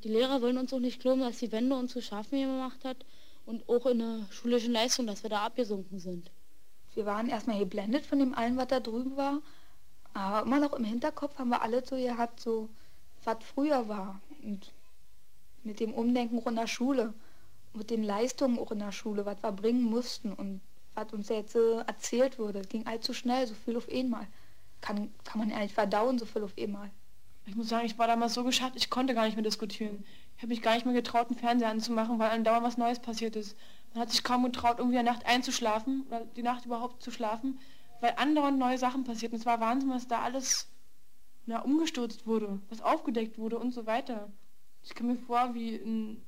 Die Lehrer wollen uns auch nicht glauben, dass die Wende uns zu schaffen gemacht hat und auch in der schulischen Leistung, dass wir da abgesunken sind. Wir waren erstmal geblendet von dem allen, was da drüben war. Aber immer noch im Hinterkopf haben wir alle so gehabt, so was früher war. Und mit dem Umdenken auch in der Schule, mit den Leistungen auch in der Schule, was wir bringen mussten und was uns jetzt erzählt wurde. Ging allzu schnell, so viel auf einmal. Kann man ja nicht verdauen, so viel auf einmal. Ich muss sagen, ich war damals so geschafft, ich konnte gar nicht mehr diskutieren. Ich habe mich gar nicht mehr getraut, einen Fernseher anzumachen, weil andauernd was Neues passiert ist. Man hat sich kaum getraut, irgendwie in der Nacht einzuschlafen, oder die Nacht überhaupt zu schlafen, weil andauernd neue Sachen passierten. Es war Wahnsinn, was da alles umgestürzt wurde, was aufgedeckt wurde und so weiter. Ich komme mir vor, wie in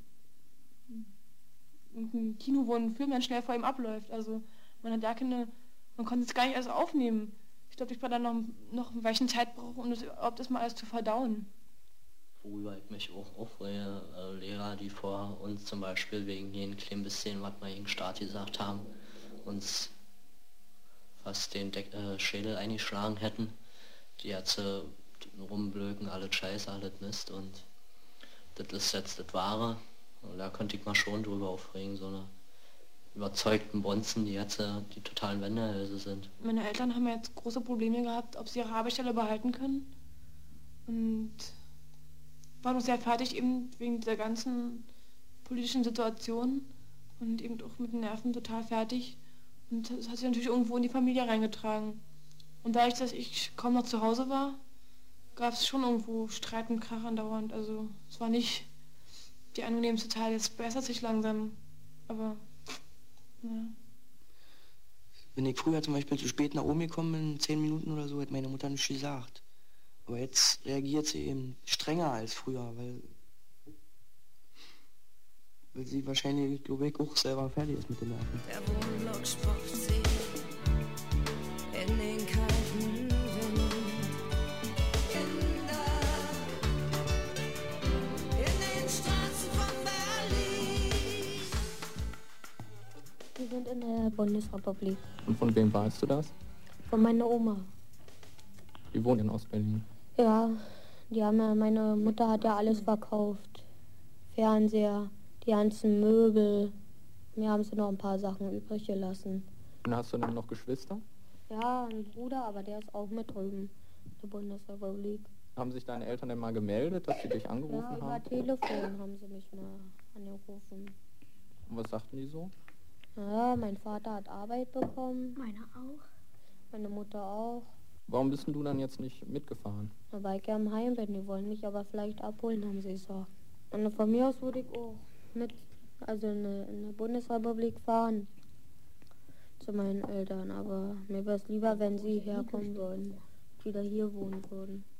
ein Kino, wo ein Film dann schnell vor ihm abläuft. Also man konnte es gar nicht alles aufnehmen. Ich glaube, ich war dann noch ein weichen Zeit brauchen, um das mal alles zu verdauen. Worüber ich mich auch aufrege, Lehrer, die vor uns zum Beispiel wegen jeden kleinen bisschen, was wir gegen Staat gesagt haben, uns fast den Schädel eingeschlagen hätten, die jetzt rumblöken, alles Scheiße, alles Mist und das ist jetzt das Wahre. Und da könnte ich mal schon drüber aufregen, so eine überzeugten Bonzen, die jetzt die totalen Wendehälse sind. Meine Eltern haben jetzt große Probleme gehabt, ob sie ihre Arbeitsstelle behalten können. Und waren auch sehr fertig eben wegen dieser ganzen politischen Situation und eben auch mit den Nerven total fertig. Und das hat sich natürlich irgendwo in die Familie reingetragen. Und dadurch, dass ich kaum noch zu Hause war, gab es schon irgendwo Streit und Krach andauernd. Also es war nicht die angenehmste Zeit. Jetzt bessert sich langsam. Aber ja. Wenn ich früher zum Beispiel zu spät nach oben gekommen bin, in 10 Minuten oder so, hat meine Mutter nichts gesagt. Aber jetzt reagiert sie eben strenger als früher, weil sie wahrscheinlich, glaube ich, auch selber fertig ist mit den Nerven. Der Wohnblock spuckt sie in den kalten Wind. In den Straßen von Berlin. Wir sind in der Bundesrepublik. Und von wem weißt du das? Von meiner Oma. Die wohnt in Ostberlin. Ja, meine Mutter hat ja alles verkauft. Fernseher, die ganzen Möbel. Mir haben sie noch ein paar Sachen übrig gelassen. Und hast du dann noch Geschwister? Ja, ein Bruder, aber der ist auch mit drüben, in der Bundesrepublik. Haben sich deine Eltern denn mal gemeldet, dass sie dich angerufen haben? Ja, über Telefon haben sie mich mal angerufen. Und was sagten die so? Ja, mein Vater hat Arbeit bekommen. Meine auch. Meine Mutter auch. Warum bist denn du dann jetzt nicht mitgefahren? Weil ich ja im Heim bin. Die wollen mich aber vielleicht abholen, haben sie gesagt. Und von mir aus würde ich auch in der Bundesrepublik fahren. Zu meinen Eltern. Aber mir wäre es lieber, wenn sie herkommen würden. Wieder hier wohnen würden.